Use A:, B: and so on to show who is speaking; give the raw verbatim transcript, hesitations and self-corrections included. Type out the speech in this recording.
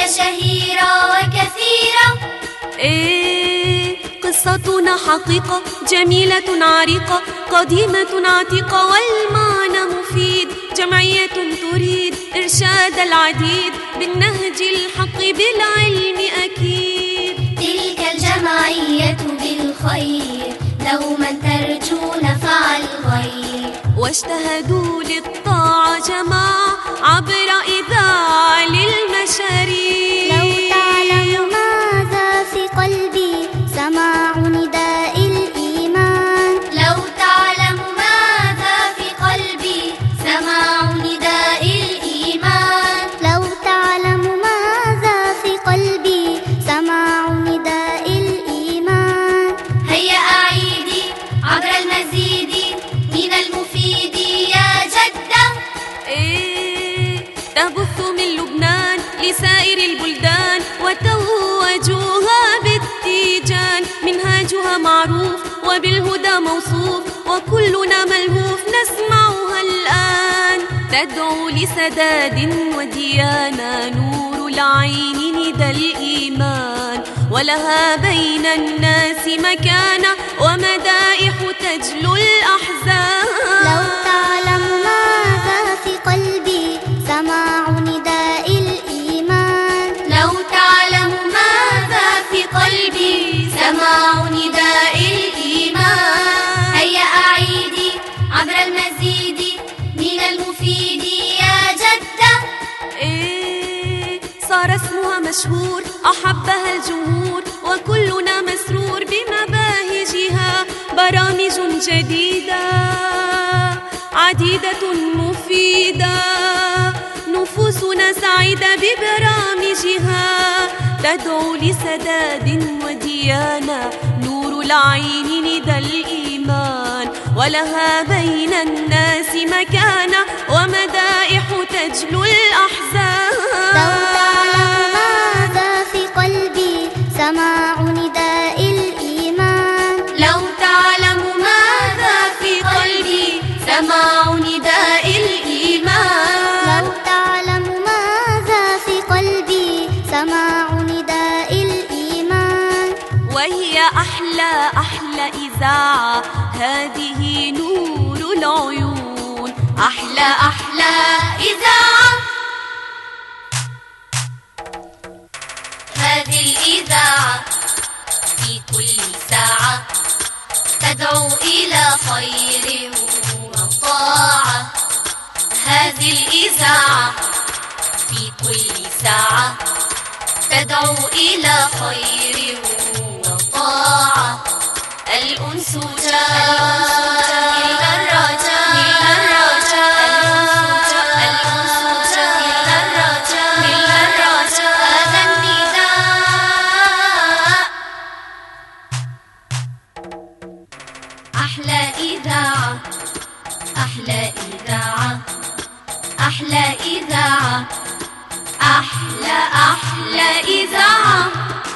A: شهيرة وكثيرة.
B: إيه قصتنا حقيقة جميلة عريقة قديمة عتيقة والمعنى مفيد. جمعية تريد إرشاد العديد بالنهج الحق بالعلم أكيد.
A: تلك الجمعية بالخير دوما ترجو نفع الغير.
B: واجتهدوا للطاعة جماعة عبر إذاعة للمشاريع.
C: لو تعلم ماذا في قلبي سماع نداء الإيمان.
A: لو تعلم ماذا في قلبي سماع نداء الإيمان.
C: لو تعلم ماذا في قلبي سماع نداء الإيمان.
A: هيا أعيدي عبر المزيد من المفيد يا جدة.
B: إيه تبث من لبنان لسائر البلدان وتوجوها بالتيجان. منهاجها معروف وبالهدى موصوف وكلنا ملهوف نسمعها الآن. تدعو لسداد وديانة نور العين ندى الإيمان. ولها بين الناس مكانة ومدائح تجلو الأحزان.
C: لو تعلم ماذا في قلبي سماع نداء الإيمان.
A: لو تعلم ماذا في قلبي سماع نداء الإيمان. هيا أعيدي عبر المزيد من المفيد يا جدة.
B: إيه صار اسمها مشهور أحبها الجمهور وكلنا مسرور بمباهجها. برامج جديدة عديدة مفيدة نفوسنا سعيدة ببرامجها. تدعو لسداد وديانة نور العين ندى الإيمان. ولها بين الناس مكانة ومدائح تجلو الأحزان.
C: لو تعلم ماذا في قلبي سماع نداء الإيمان.
A: لو تعلم ماذا في قلبي سماع نداء الإيمان.
C: لو تعلم ماذا في قلبي سماع نداء الإيمان.
B: وهي أحلى أحلى إذاعة هذه نور العيون.
A: أحلى أحلى إذاعة هذه الإذاعة في كل ساعة تدعو إلى خير وطاعة. هذه الإذاعة في كل ساعة تدعو إلى خير وطاعة. الأنس جاء إلى الرجاء إلى الرجاء. الأنس جاء إلى الرجاء إلى الرجاء. هذا النداء أحلى إذاعة أحلى إذاعة أحلى إذاعة أحلى أحلى إذاعة.